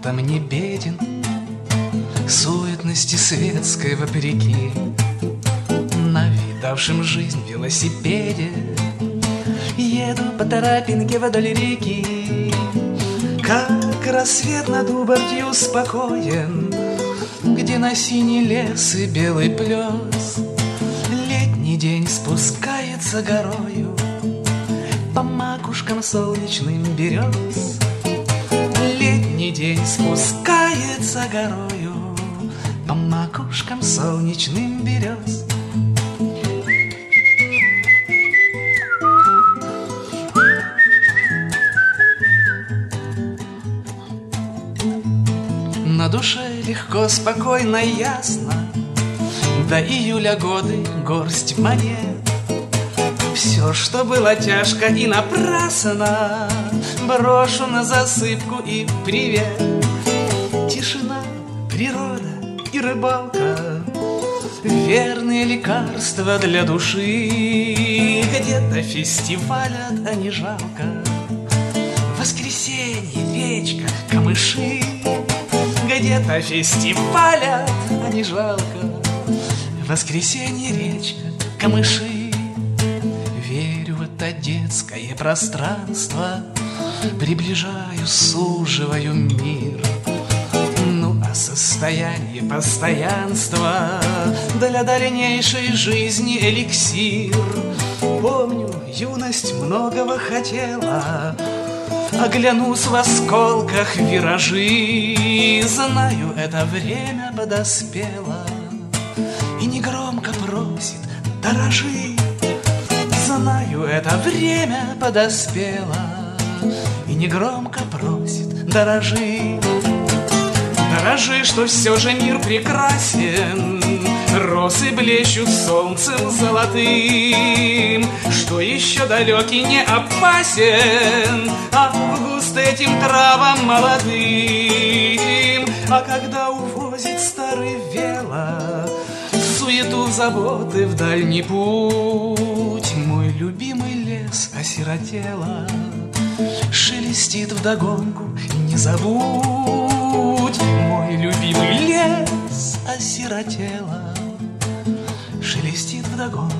талантом не беден, суетности светской вопреки. На видавшем жизнь велосипеде еду по тропинке вдоль реки. Как рассвет над Убортью спокоен, где на синий лес и белый плес летний день спускается горою по макушкам солнечным берез. Летний день спускается горою по макушкам солнечным берез. На душе легко, спокойно, ясно. До июля годы горсть монет. Все, что было тяжко и напрасно, брошу на засыпку и привет. Тишина, природа и рыбалка — верные лекарства для души. Где-то фестивалят, а не жалко. Воскресенье, речка, камыши. Где-то фестивалят, а не жалко. Воскресенье, речка, камыши. Верю в это детское пространство, приближаю, суживаю мир. Ну а состояние постоянства для дальнейшей жизни эликсир. Помню, юность многого хотела, оглянусь в осколках виражи. Знаю, это время подоспело и негромко просит: дорожи. Знаю, это время подоспело и негромко просит: дорожи. Дорожи, что все же мир прекрасен, росы блещут солнцем золотым, что еще далекий не опасен август этим травам молодым. А когда увозит старый вело суету, заботы в дальний путь, мой любимый лес осиротело шелестит вдогонку: не забудь. Мой любимый лес осиротело шелестит вдогонку: